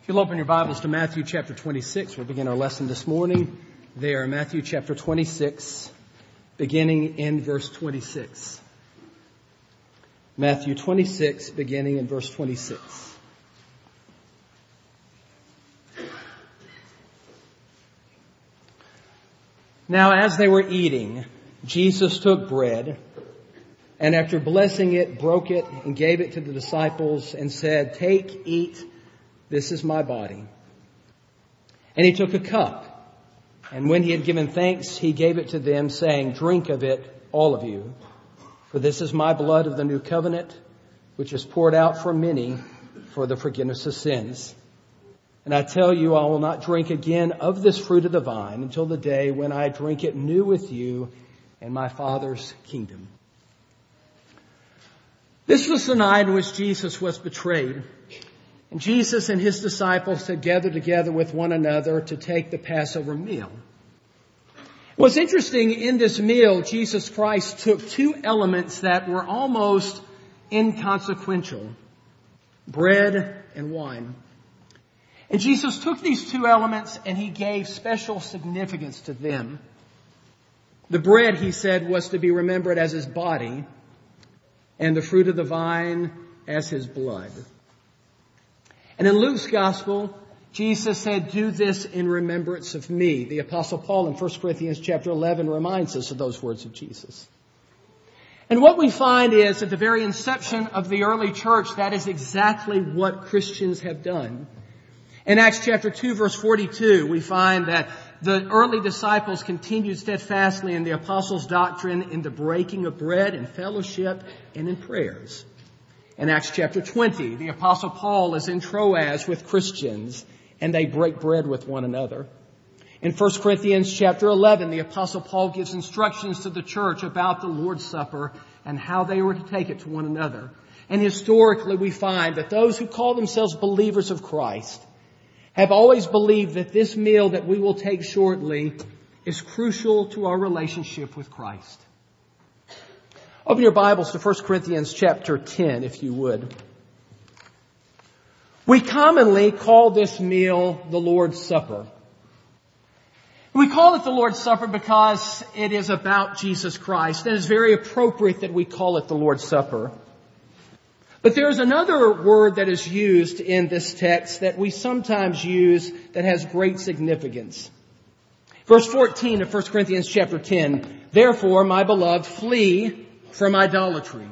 You'll open your Bibles to Matthew chapter 26. We'll begin our lesson this morning there. Matthew chapter 26, beginning in verse 26. Matthew 26, beginning in verse 26. Now as they were eating, Jesus took bread, and after blessing it, broke it, and gave it to the disciples, and said, "Take, eat, this is my body." And he took a cup, and when he had given thanks, he gave it to them, saying, "Drink of it, all of you, for this is my blood of the new covenant, which is poured out for many for the forgiveness of sins. And I tell you, I will not drink again of this fruit of the vine until the day when I drink it new with you in my Father's kingdom." This was the night in which Jesus was betrayed. And Jesus and his disciples had gathered together with one another to take the Passover meal. What's interesting, in this meal, Jesus Christ took two elements that were almost inconsequential: bread and wine. And Jesus took these two elements and he gave special significance to them. The bread, he said, was to be remembered as his body, and the fruit of the vine as his blood. And in Luke's gospel, Jesus said, "Do this in remembrance of me." The Apostle Paul in 1 Corinthians chapter 11 reminds us of those words of Jesus. And what we find is, at the very inception of the early church, that is exactly what Christians have done. In Acts chapter 2 verse 42, we find that the early disciples continued steadfastly in the apostles' doctrine, in the breaking of bread and fellowship and in prayers. In Acts chapter 20, the Apostle Paul is in Troas with Christians, and they break bread with one another. In 1 Corinthians chapter 11, the Apostle Paul gives instructions to the church about the Lord's Supper and how they were to take it to one another. And historically, we find that those who call themselves believers of Christ have always believed that this meal that we will take shortly is crucial to our relationship with Christ. Open your Bibles to 1 Corinthians chapter 10, if you would. We commonly call this meal the Lord's Supper. We call it the Lord's Supper because it is about Jesus Christ, and it's very appropriate that we call it the Lord's Supper. But there is another word that is used in this text that we sometimes use that has great significance. Verse 14 of 1 Corinthians chapter 10, "Therefore, my beloved, flee from idolatry.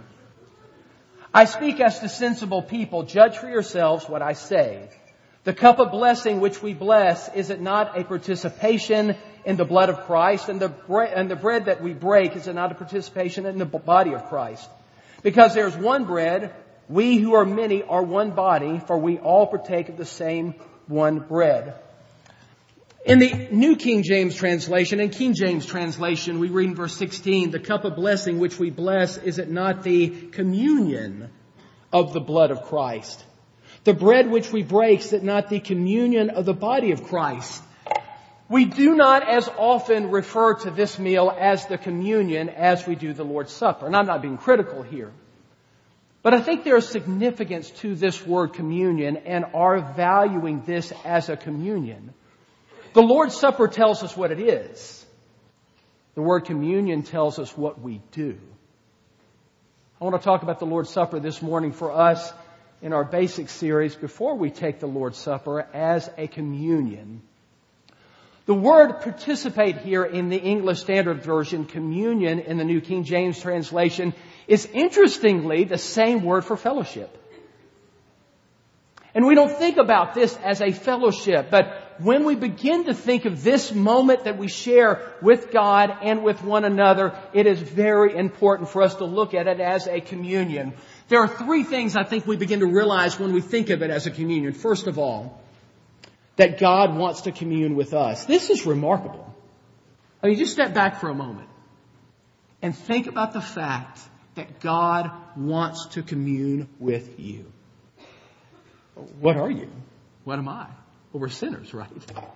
I speak as to sensible people. Judge for yourselves what I say. The cup of blessing which we bless, is it not a participation in the blood of Christ? And the bread that we break, is it not a participation in the body of Christ? Because there is one bread, we who are many are one body, for we all partake of the same one bread." In the New King James translation, in King James translation, we read in verse 16, "The cup of blessing which we bless, is it not the communion of the blood of Christ? The bread which we break, is it not the communion of the body of Christ?" We do not as often refer to this meal as the communion as we do the Lord's Supper. And I'm not being critical here. But I think there is significance to this word communion and our valuing this as a communion. The Lord's Supper tells us what it is. The word communion tells us what we do. I want to talk about the Lord's Supper this morning for us in our basic series before we take the Lord's Supper as a communion. The word participate here in the English Standard Version, communion in the New King James translation, is interestingly the same word for fellowship. And we don't think about this as a fellowship, but when we begin to think of this moment that we share with God and with one another, it is very important for us to look at it as a communion. There are three things I think we begin to realize when we think of it as a communion. First of all, that God wants to commune with us. This is remarkable. I mean, just step back for a moment and think about the fact that God wants to commune with you. What are you? What am I? Well, we're sinners, right?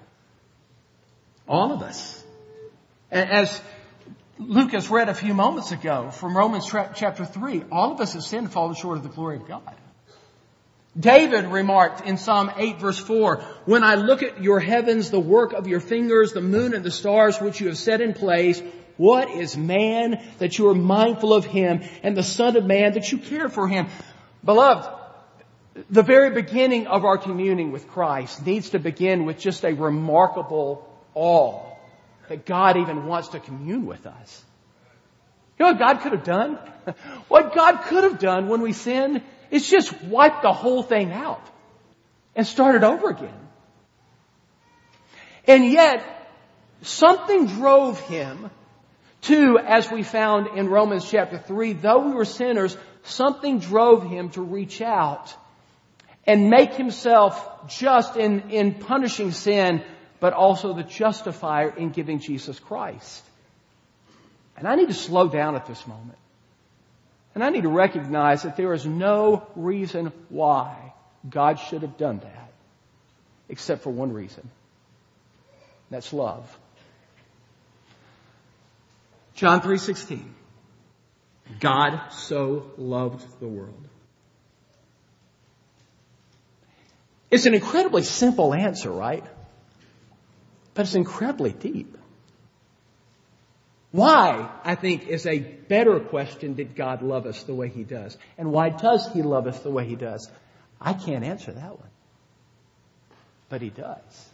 All of us. As Lucas read a few moments ago from Romans chapter 3, all of us have sinned and fallen short of the glory of God. David remarked in Psalm 8 verse 4, "When I look at your heavens, the work of your fingers, the moon and the stars which you have set in place, what is man that you are mindful of him, and the son of man that you care for him?" Beloved, the very beginning of our communing with Christ needs to begin with just a remarkable awe that God even wants to commune with us. You know what God could have done? What God could have done when we sinned is just wipe the whole thing out and start it over again. And yet, something drove him to, as we found in Romans chapter 3, though we were sinners, something drove him to reach out and make himself just in punishing sin, but also the justifier in giving Jesus Christ. And I need to slow down at this moment. And I need to recognize that there is no reason why God should have done that, except for one reason. That's love. John 3:16. God so loved the world. It's an incredibly simple answer, right? But it's incredibly deep. Why, I think, is a better question. Did God love us the way He does? And why does He love us the way He does? I can't answer that one. But He does.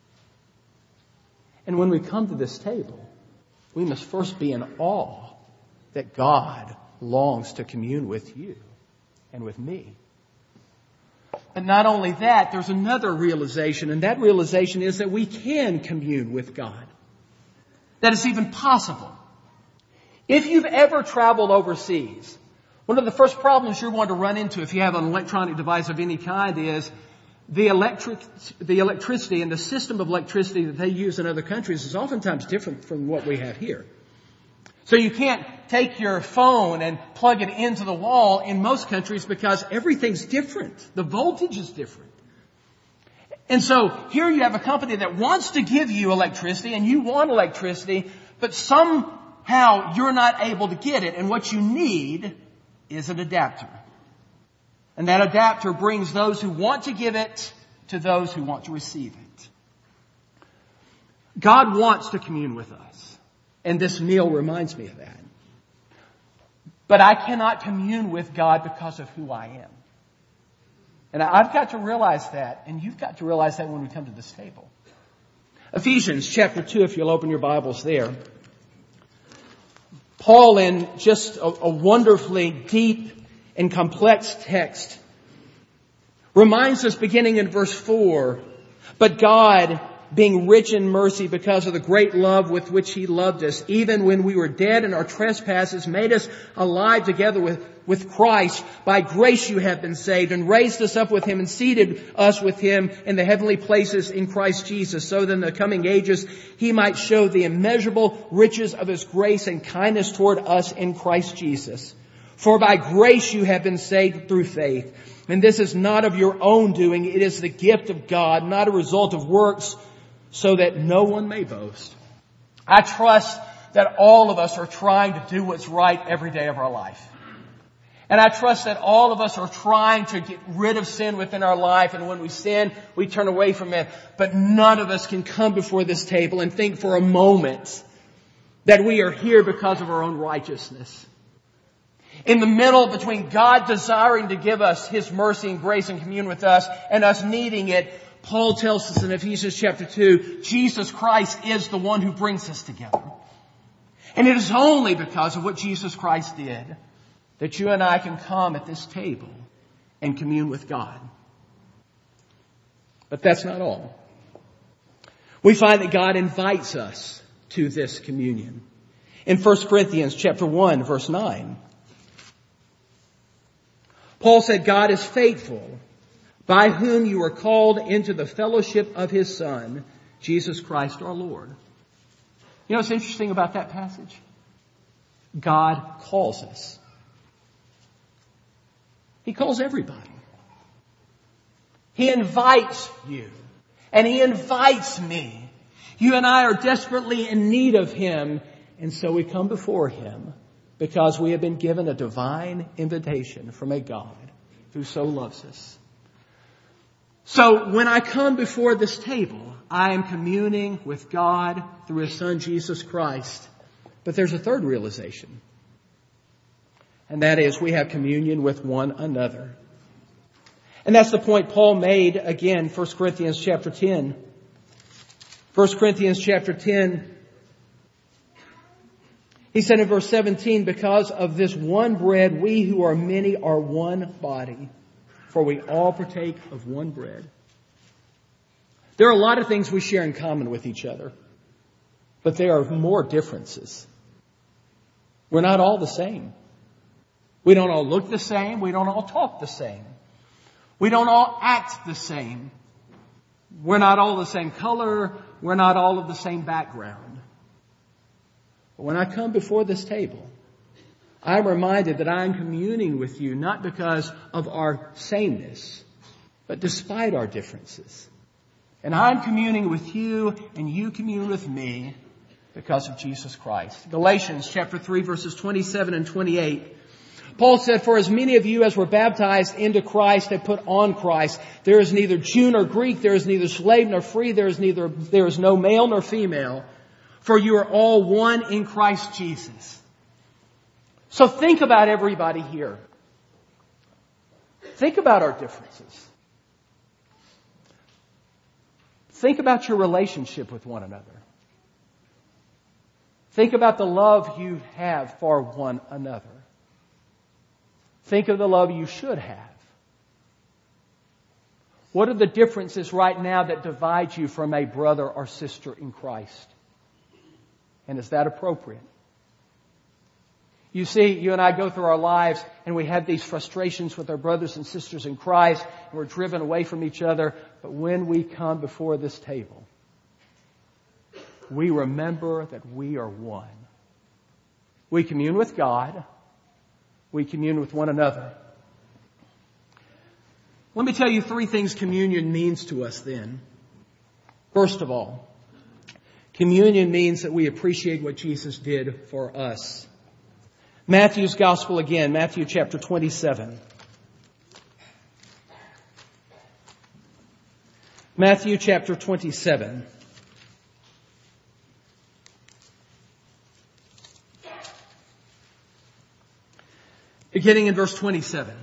And when we come to this table, we must first be in awe that God longs to commune with you and with me. But not only that, there's another realization, and that realization is that we can commune with God. That it's even possible. If you've ever traveled overseas, one of the first problems you're going to run into if you have an electronic device of any kind is the electricity and the system of electricity that they use in other countries is oftentimes different from what we have here. So you can't take your phone and plug it into the wall in most countries because everything's different. The voltage is different. And so here you have a company that wants to give you electricity and you want electricity, but somehow you're not able to get it. And what you need is an adapter. And that adapter brings those who want to give it to those who want to receive it. God wants to commune with us. And this meal reminds me of that. But I cannot commune with God because of who I am. And I've got to realize that, and you've got to realize that when we come to this table. Ephesians chapter 2, if you'll open your Bibles there. Paul, in just a wonderfully deep and complex text, reminds us beginning in verse 4, "But God, being rich in mercy because of the great love with which He loved us, even when we were dead in our trespasses, made us alive together with Christ. By grace you have been saved, and raised us up with Him and seated us with Him in the heavenly places in Christ Jesus, so that in the coming ages He might show the immeasurable riches of His grace and kindness toward us in Christ Jesus. For by grace you have been saved through faith. And this is not of your own doing. It is the gift of God, not a result of works, so that no one may boast." I trust that all of us are trying to do what's right every day of our life. And I trust that all of us are trying to get rid of sin within our life. And when we sin, we turn away from it. But none of us can come before this table and think for a moment that we are here because of our own righteousness. In the middle between God desiring to give us His mercy and grace and commune with us and us needing it, Paul tells us in Ephesians chapter 2, Jesus Christ is the one who brings us together. And it is only because of what Jesus Christ did that you and I can come at this table and commune with God. But that's not all. We find that God invites us to this communion. In 1 Corinthians chapter 1, verse 9, Paul said, "God is faithful, by whom you are called into the fellowship of His Son, Jesus Christ our Lord." You know what's interesting about that passage? God calls us. He calls everybody. He invites you. And He invites me. You and I are desperately in need of Him. And so we come before Him because we have been given a divine invitation from a God who so loves us. So when I come before this table, I am communing with God through His Son, Jesus Christ. But there's a third realization. And that is we have communion with one another. And that's the point Paul made again, 1 Corinthians chapter 10. 1 Corinthians chapter 10. He said in verse 17, because of this one bread, we who are many are one body, for we all partake of one bread. There are a lot of things we share in common with each other, but there are more differences. We're not all the same. We don't all look the same. We don't all talk the same. We don't all act the same. We're not all the same color. We're not all of the same background. But when I come before this table, I'm reminded that I'm communing with you not because of our sameness, but despite our differences. And I'm communing with you and you commune with me because of Jesus Christ. Galatians chapter 3 verses 27 and 28. Paul said, for as many of you as were baptized into Christ have put on Christ. There is neither Jew nor Greek. There is neither slave nor free. There is no male nor female. For you are all one in Christ Jesus. So think about everybody here. Think about our differences. Think about your relationship with one another. Think about the love you have for one another. Think of the love you should have. What are the differences right now that divide you from a brother or sister in Christ? And is that appropriate? You see, you and I go through our lives and we have these frustrations with our brothers and sisters in Christ, and we're driven away from each other. But when we come before this table, we remember that we are one. We commune with God. We commune with one another. Let me tell you three things communion means to us then. First of all, communion means that we appreciate what Jesus did for us. Matthew's Gospel again, Matthew chapter 27. Matthew chapter 27. Beginning in verse 27.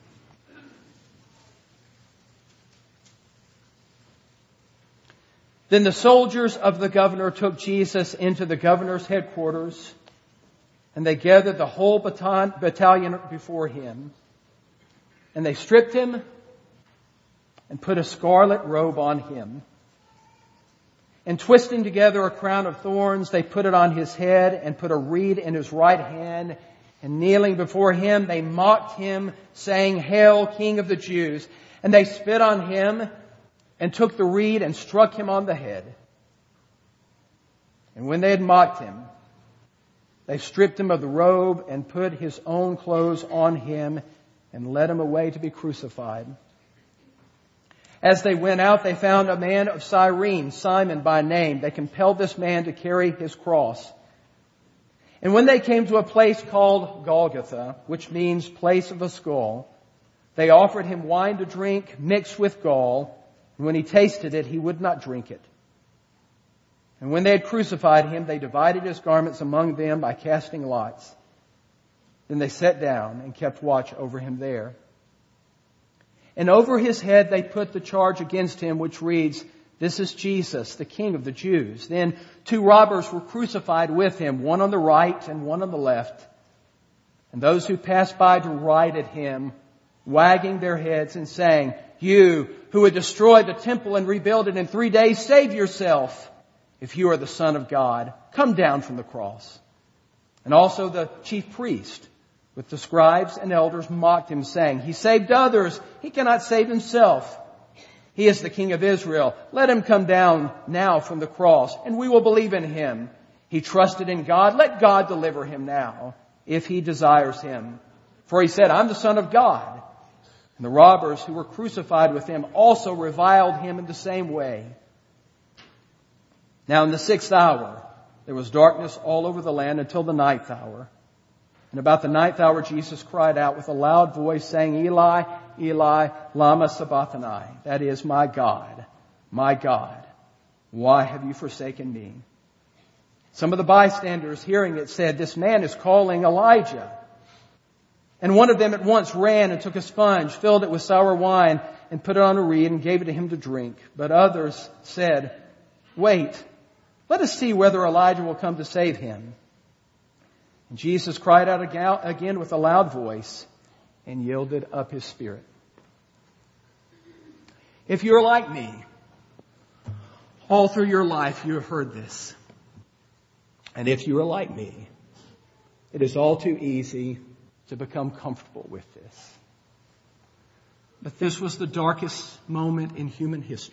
Then the soldiers of the governor took Jesus into the governor's headquarters, and they gathered the whole battalion before him. And they stripped him and put a scarlet robe on him. And twisting together a crown of thorns, they put it on his head and put a reed in his right hand. And kneeling before him, they mocked him, saying, Hail, King of the Jews! And they spit on him and took the reed and struck him on the head. And when they had mocked him, they stripped him of the robe and put his own clothes on him and led him away to be crucified. As they went out, they found a man of Cyrene, Simon by name. They compelled this man to carry his cross. And when they came to a place called Golgotha, which means place of a skull, they offered him wine to drink mixed with gall. And when he tasted it, he would not drink it. And when they had crucified him, they divided his garments among them by casting lots. Then they sat down and kept watch over him there. And over his head they put the charge against him, which reads, This is Jesus, the King of the Jews. Then 2 robbers were crucified with him, one on the right and one on the left. And those who passed by derided him, wagging their heads and saying, You who would destroy the temple and rebuild it in 3 days, save yourself. If you are the Son of God, come down from the cross. And also the chief priest with the scribes and elders mocked him, saying, He saved others. He cannot save himself. He is the King of Israel. Let him come down now from the cross, and we will believe in him. He trusted in God. Let God deliver him now, if he desires him. For he said, I'm the Son of God. And the robbers who were crucified with him also reviled him in the same way. Now in the 6th hour, there was darkness all over the land until the 9th hour. And about the 9th hour, Jesus cried out with a loud voice, saying, Eli, Eli, lama sabachthani. That is, my God, why have you forsaken me? Some of the bystanders hearing it said, this man is calling Elijah. And one of them at once ran and took a sponge, filled it with sour wine, and put it on a reed and gave it to him to drink. But others said, wait, let us see whether Elijah will come to save him. And Jesus cried out again with a loud voice and yielded up his spirit. If you're like me, all through your life you have heard this. And if you are like me, it is all too easy to become comfortable with this. But this was the darkest moment in human history.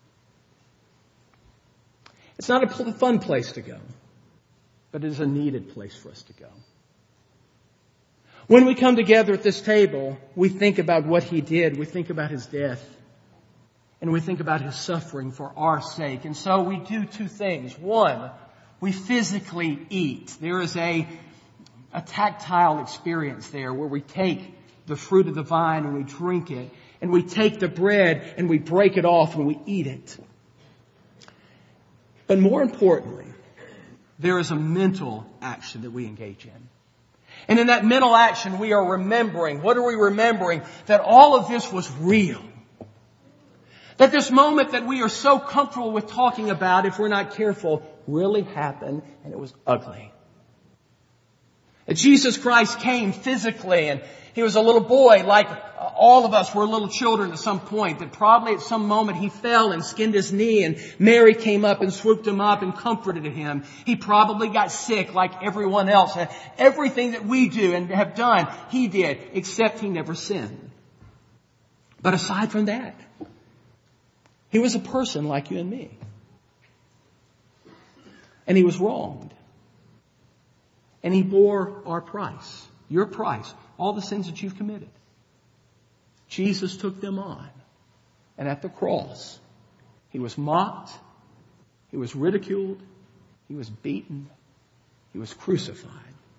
It's not a fun place to go, but it is a needed place for us to go. When we come together at this table, we think about what he did. We think about his death. And we think about his suffering for our sake. And so we do two things. One, we physically eat. There is a tactile experience there where we take the fruit of the vine and we drink it. And we take the bread and we break it off and we eat it. But more importantly, there is a mental action that we engage in. And in that mental action, we are remembering. What are we remembering? That all of this was real. That this moment that we are so comfortable with talking about, if we're not careful, really happened, and it was ugly. That Jesus Christ came physically, and he was a little boy like all of us were little children at some point. That probably at some moment he fell and skinned his knee, and Mary came up and swooped him up and comforted him. He probably got sick like everyone else. Everything that we do and have done, he did, except he never sinned. But aside from that, he was a person like you and me. And he was wronged. And he bore our price, your price, all the sins that you've committed. Jesus took them on. And at the cross, he was mocked, he was ridiculed, he was beaten, he was crucified.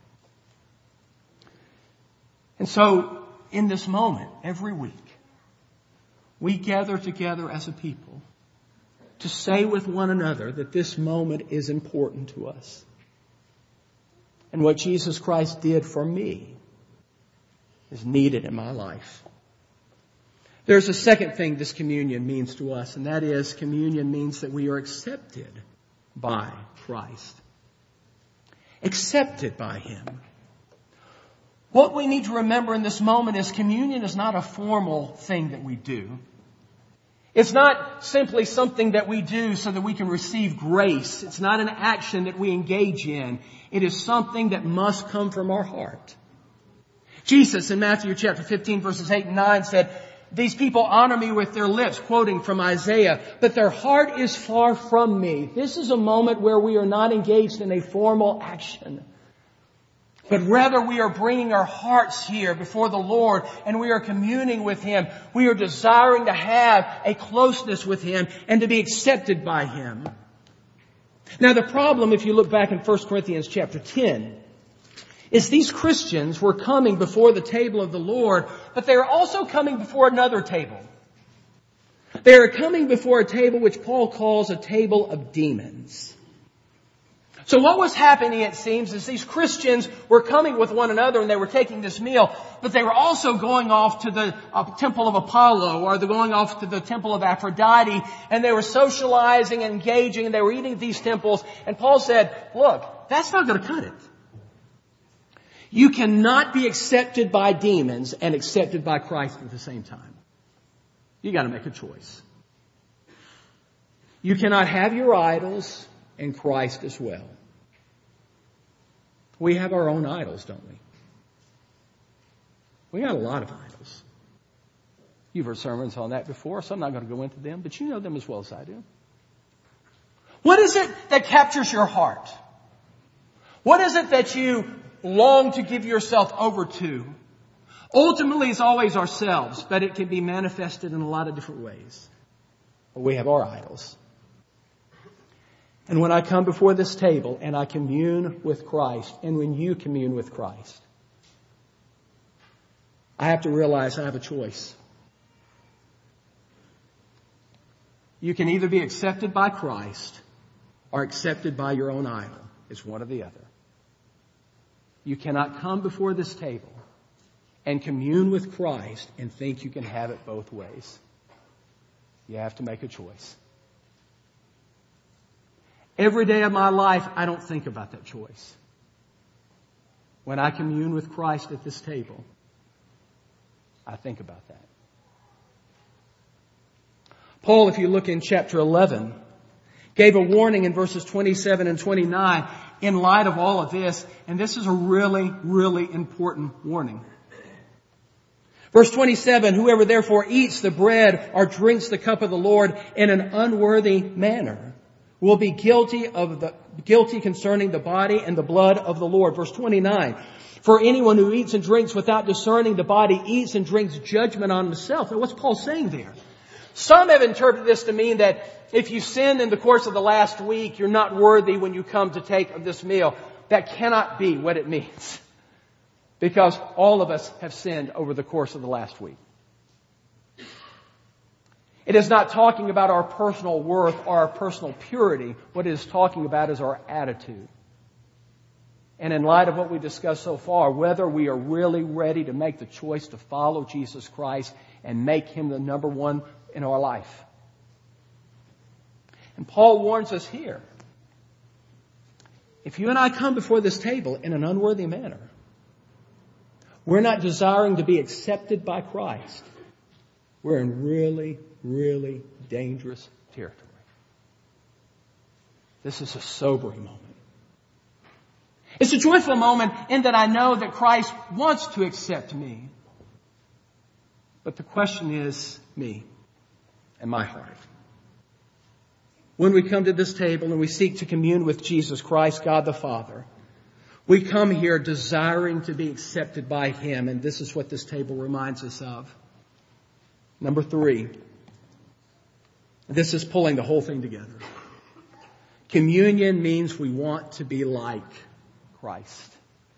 And so, in this moment, every week, we gather together as a people to say with one another that this moment is important to us. And what Jesus Christ did for me is needed in my life. There's a second thing this communion means to us, and that is communion means that we are accepted by Christ. Accepted by him. What we need to remember in this moment is communion is not a formal thing that we do. It's not simply something that we do so that we can receive grace. It's not an action that we engage in. It is something that must come from our heart. Jesus in Matthew chapter 15 verses 8 and 9 said, these people honor me with their lips, quoting from Isaiah, but their heart is far from me. This is a moment where we are not engaged in a formal action. But rather we are bringing our hearts here before the Lord and we are communing with him. We are desiring to have a closeness with him and to be accepted by him. Now the problem, if you look back in 1 Corinthians chapter 10, is these Christians were coming before the table of the Lord, but they are also coming before another table. They are coming before a table which Paul calls a table of demons. So what was happening, it seems, is these Christians were coming with one another and they were taking this meal, but they were also going off to the temple of Apollo or they're going off to the temple of Aphrodite, and they were socializing and engaging and they were eating at these temples. And Paul said, look, that's not going to cut it. You cannot be accepted by demons and accepted by Christ at the same time. You got to make a choice. You cannot have your idols and Christ as well. We have our own idols, don't we? We got a lot of idols. You've heard sermons on that before, so I'm not going to go into them, but you know them as well as I do. What is it that captures your heart? What is it that you long to give yourself over to? Ultimately, it's always ourselves, but it can be manifested in a lot of different ways. But we have our idols. And when I come before this table and I commune with Christ, and when you commune with Christ, I have to realize I have a choice. You can either be accepted by Christ or accepted by your own idol. It's one or the other. You cannot come before this table and commune with Christ and think you can have it both ways. You have to make a choice. Every day of my life, I don't think about that choice. When I commune with Christ at this table, I think about that. Paul, if you look in chapter 11, gave a warning in verses 27 and 29 in light of all of this, and this is a really, really important warning. Verse 27, whoever therefore eats the bread or drinks the cup of the Lord in an unworthy manner will be guilty concerning the body and the blood of the Lord. Verse 29, for anyone who eats and drinks without discerning the body eats and drinks judgment on himself. Now what's Paul saying there? Some have interpreted this to mean that if you sinned in the course of the last week, you're not worthy when you come to take of this meal. That cannot be what it means. Because all of us have sinned over the course of the last week. It is not talking about our personal worth or our personal purity. What it is talking about is our attitude. And in light of what we discussed so far, whether we are really ready to make the choice to follow Jesus Christ and make Him the number one in our life. And Paul warns us here. If you and I come before this table in an unworthy manner, we're not desiring to be accepted by Christ. We're in really, really dangerous territory. This is a sobering moment. It's a joyful moment in that I know that Christ wants to accept me. But the question is me and my heart. When we come to this table and we seek to commune with Jesus Christ, God the Father, we come here desiring to be accepted by Him, and this is what this table reminds us of. Number 3, this is pulling the whole thing together. Communion means we want to be like Christ.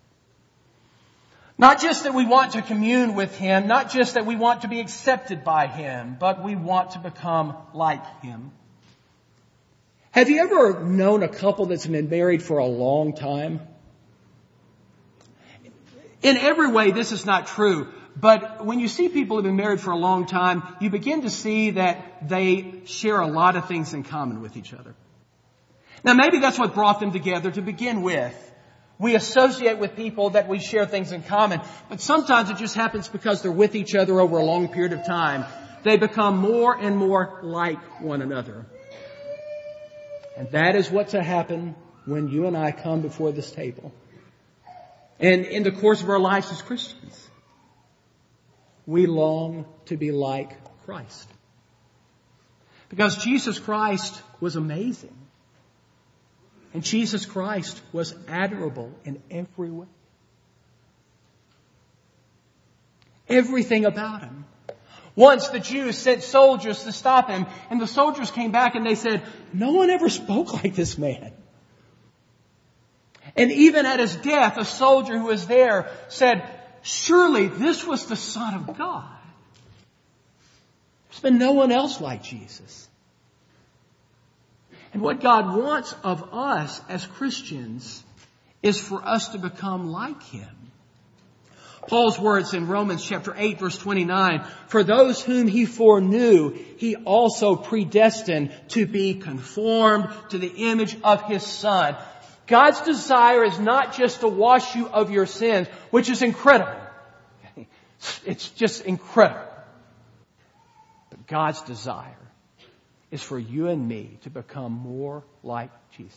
Not just that we want to commune with Him, not just that we want to be accepted by Him, but we want to become like Him. Have you ever known a couple that's been married for a long time? In every way, this is not true. But when you see people who've been married for a long time, you begin to see that they share a lot of things in common with each other. Now, maybe that's what brought them together to begin with. We associate with people that we share things in common. But sometimes it just happens because they're with each other over a long period of time. They become more and more like one another. And that is what's to happen when you and I come before this table. And in the course of our lives as Christians, we long to be like Christ. Because Jesus Christ was amazing. And Jesus Christ was admirable in every way. Everything about Him. Once the Jews sent soldiers to stop Him, and the soldiers came back and they said, no one ever spoke like this man. And even at His death, a soldier who was there said, surely this was the Son of God. There's been no one else like Jesus. And what God wants of us as Christians is for us to become like Him. Paul's words in Romans chapter 8 verse 29, for those whom He foreknew, He also predestined to be conformed to the image of His Son. God's desire is not just to wash you of your sins, which is incredible. It's just incredible. But God's desire is for you and me to become more like Jesus.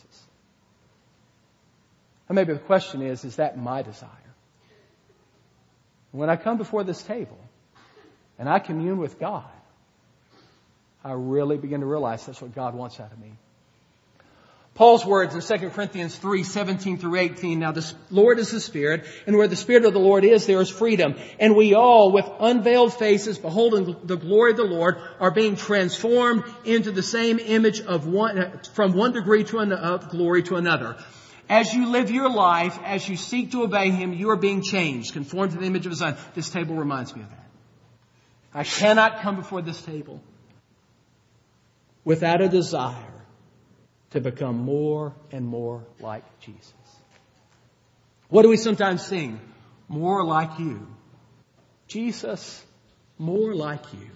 And maybe the question is that my desire? When I come before this table and I commune with God, I really begin to realize that's what God wants out of me. Paul's words in 2 Corinthians 3, 17 through 18. Now the Lord is the Spirit, and where the Spirit of the Lord is, there is freedom. And we all, with unveiled faces, beholding the glory of the Lord, are being transformed into the same image of from one degree of glory to another. As you live your life, as you seek to obey Him, you are being changed, conformed to the image of His Son. This table reminds me of that. I cannot come before this table without a desire to become more and more like Jesus. What do we sometimes sing? More like you. Jesus, more like you.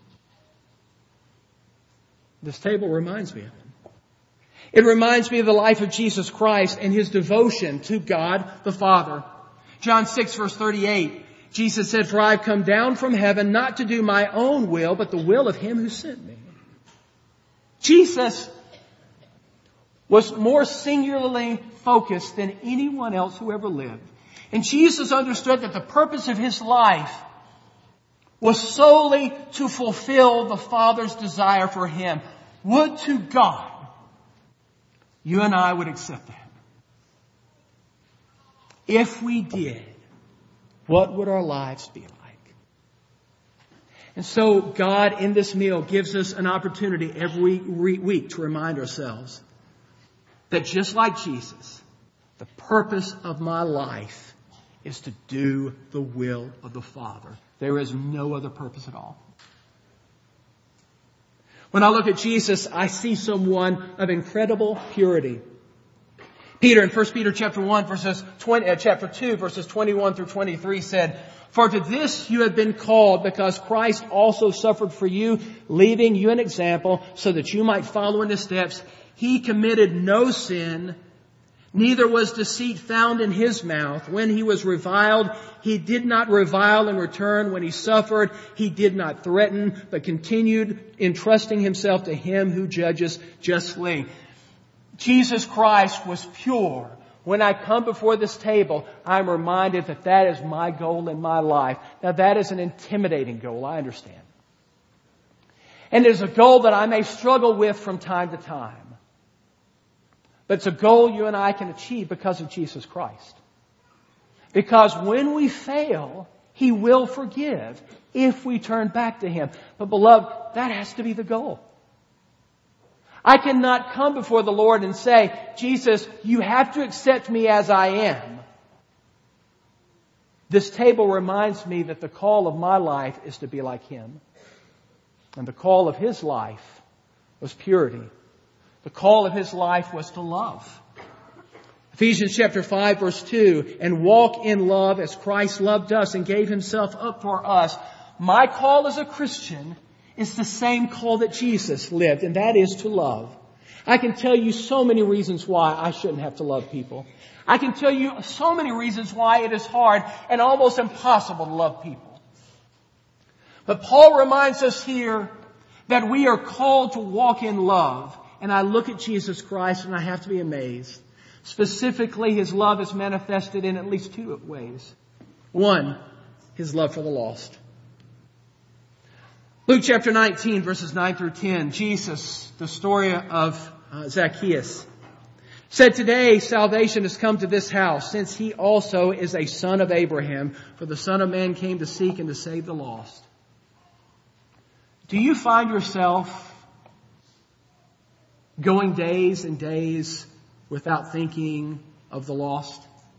This table reminds me of him. It reminds me of the life of Jesus Christ and his devotion to God the Father. John 6 verse 38, Jesus said, "For I have come down from heaven not to do my own will, but the will of him who sent me." Jesus was more singularly focused than anyone else who ever lived. And Jesus understood that the purpose of his life was solely to fulfill the Father's desire for him. Would to God you and I would accept that. If we did, what would our lives be like? And so God in this meal gives us an opportunity every week to remind ourselves that just like Jesus, the purpose of my life is to do the will of the Father. There is no other purpose at all. When I look at Jesus, I see someone of incredible purity. Peter in 1 Peter chapter 2 verses 21 through 23 said, "For to this you have been called, because Christ also suffered for you, leaving you an example so that you might follow in his steps. He committed no sin, neither was deceit found in his mouth. When he was reviled, he did not revile in return. When he suffered, he did not threaten, but continued entrusting himself to him who judges justly." Jesus Christ was pure. When I come before this table, I'm reminded that that is my goal in my life. Now that is an intimidating goal, I understand. And it is a goal that I may struggle with from time to time. But it's a goal you and I can achieve because of Jesus Christ. Because when we fail, he will forgive if we turn back to him. But beloved, that has to be the goal. I cannot come before the Lord and say, "Jesus, you have to accept me as I am." This table reminds me that the call of my life is to be like him. And the call of his life was purity. The call of his life was to love. Ephesians chapter 5 verse 2, "And walk in love as Christ loved us and gave himself up for us." My call as a Christian is the same call that Jesus lived, and that is to love. I can tell you so many reasons why I shouldn't have to love people. I can tell you so many reasons why it is hard and almost impossible to love people. But Paul reminds us here that we are called to walk in love. And I look at Jesus Christ and I have to be amazed. Specifically, his love is manifested in at least two ways. One, his love for the lost. Luke chapter 19 verses 9 through 10, Jesus, the story of Zacchaeus, said, "Today salvation has come to this house, since he also is a son of Abraham, for the Son of Man came to seek and to save the lost." Do you find yourself going days and days without thinking of the lost?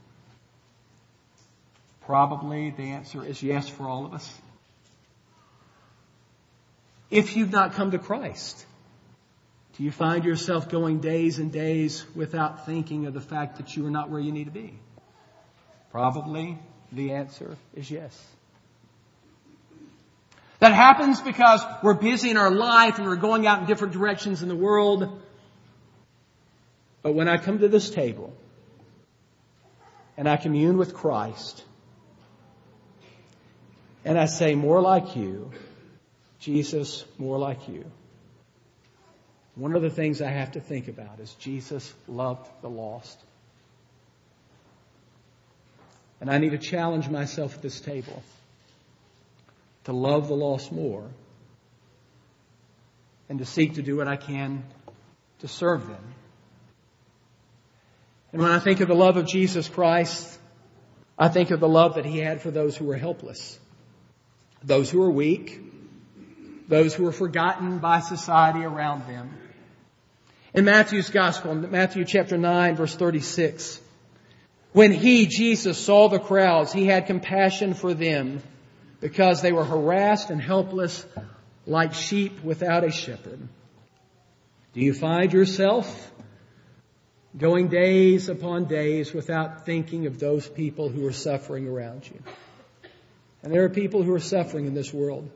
Probably the answer is yes for all of us. If you've not come to Christ, do you find yourself going days and days without thinking of the fact that you are not where you need to be? Probably the answer is yes. That happens because we're busy in our life and we're going out in different directions in the world. But when I come to this table and I commune with Christ and I say, "More like you, Jesus, more like you," one of the things I have to think about is Jesus loved the lost. And I need to challenge myself at this table to love the lost more and to seek to do what I can to serve them. And when I think of the love of Jesus Christ, I think of the love that he had for those who were helpless, those who were weak, those who were forgotten by society around them. In Matthew's Gospel, in Matthew chapter 9, verse 36, "When he, Jesus, saw the crowds, he had compassion for them, because they were harassed and helpless like sheep without a shepherd. Do you find yourself going days upon days without thinking of those people who are suffering around you? And there are people who are suffering in this world.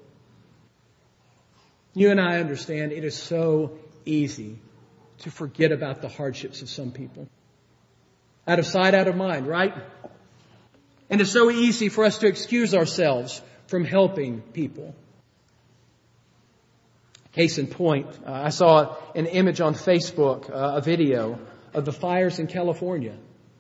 You and I understand it is so easy to forget about the hardships of some people. Out of sight, out of mind, right? And it's so easy for us to excuse ourselves from helping people. Case in point, I saw an image on Facebook, a video of the fires in California.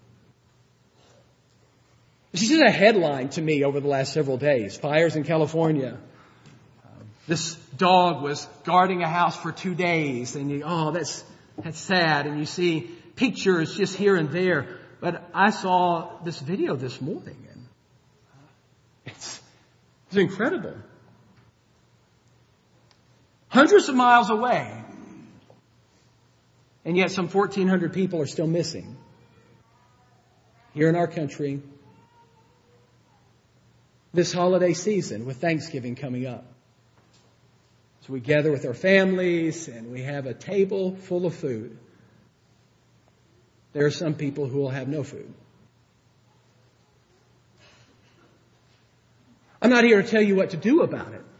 This is a headline to me over the last several days. Fires in California. This dog was guarding a house for 2 days, and that's sad. And you see pictures just here and there. But I saw this video this morning, and it's incredible. Hundreds of miles away, and yet some 1,400 people are still missing here in our country this holiday season with Thanksgiving coming up. So we gather with our families and we have a table full of food. There are some people who will have no food. I'm not here to tell you what to do about it.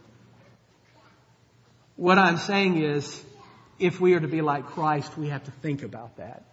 What I'm saying is, if we are to be like Christ, we have to think about that.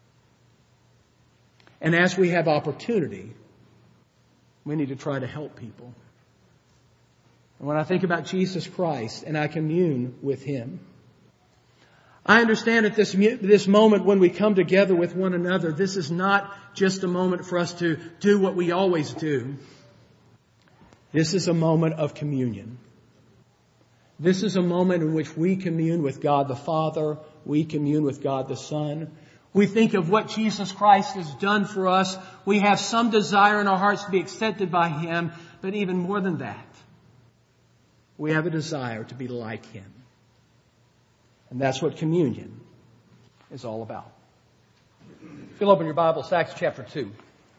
And as we have opportunity, we need to try to help people. And when I think about Jesus Christ and I commune with Him, I understand at this moment when we come together with one another, this is not just a moment for us to do what we always do. This is a moment of communion. This is a moment in which we commune with God the Father. We commune with God the Son. We think of what Jesus Christ has done for us. We have some desire in our hearts to be accepted by Him. But even more than that, we have a desire to be like Him. And that's what communion is all about. If you'll open your Bibles to Acts chapter 2.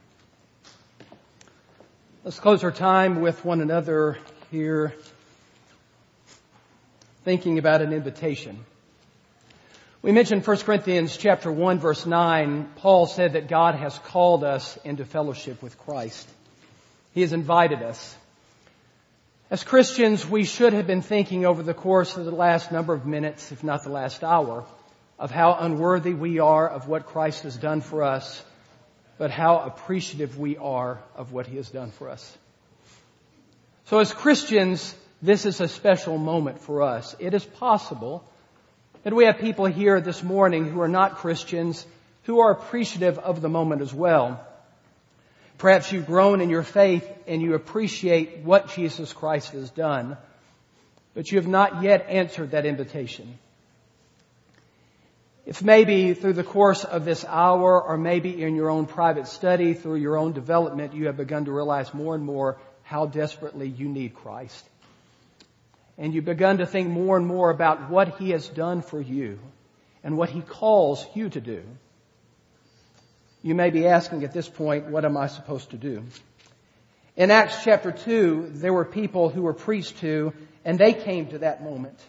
Let's close our time with one another here, thinking about an invitation. We mentioned 1 Corinthians chapter 1 verse 9. Paul said that God has called us into fellowship with Christ. He has invited us. As Christians, we should have been thinking over the course of the last number of minutes, if not the last hour, of how unworthy we are of what Christ has done for us, but how appreciative we are of what He has done for us. So as Christians, this is a special moment for us. It is possible that we have people here this morning who are not Christians, who are appreciative of the moment as well. Perhaps you've grown in your faith and you appreciate what Jesus Christ has done, but you have not yet answered that invitation. If maybe through the course of this hour, or maybe in your own private study, through your own development, you have begun to realize more and more how desperately you need Christ. And you've begun to think more and more about what He has done for you and what He calls you to do. You may be asking at this point, what am I supposed to do? In Acts chapter 2, there were people who were preached to, and they came to that moment.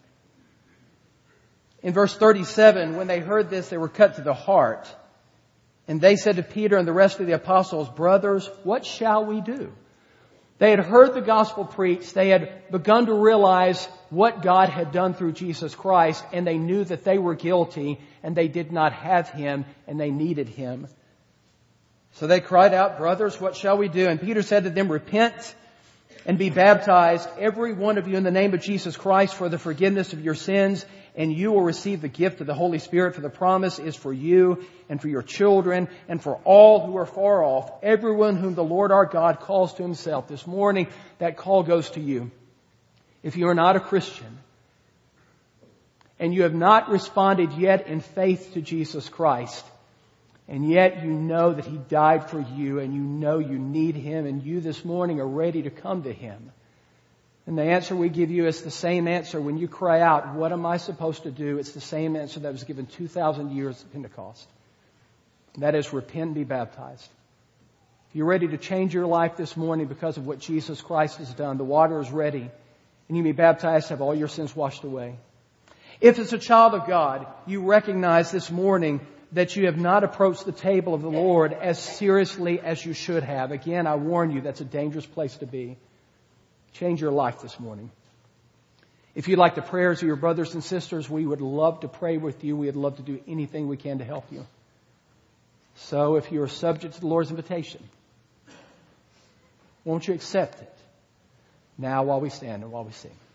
In verse 37, when they heard this, they were cut to the heart. And they said to Peter and the rest of the apostles, "Brothers, what shall we do?" They had heard the gospel preached. They had begun to realize what God had done through Jesus Christ, and they knew that they were guilty and they did not have Him and they needed Him. So they cried out, "Brothers, what shall we do?" And Peter said to them, "Repent and be baptized, every one of you, in the name of Jesus Christ for the forgiveness of your sins, and you will receive the gift of the Holy Spirit, for the promise is for you and for your children and for all who are far off, everyone whom the Lord our God calls to Himself." This morning, that call goes to you. If you are not a Christian and you have not responded yet in faith to Jesus Christ, and yet you know that He died for you and you know you need Him and you this morning are ready to come to Him, and the answer we give you is the same answer when you cry out, "What am I supposed to do?" It's the same answer that was given 2,000 years at Pentecost. That is, repent and be baptized. If you're ready to change your life this morning because of what Jesus Christ has done, the water is ready, and you be baptized to have all your sins washed away. If as a child of God, you recognize this morning that you have not approached the table of the Lord as seriously as you should have, again, I warn you, that's a dangerous place to be. Change your life this morning. If you'd like the prayers of your brothers and sisters, we would love to pray with you. We would love to do anything we can to help you. So if you are subject to the Lord's invitation, won't you accept it now while we stand and while we sing?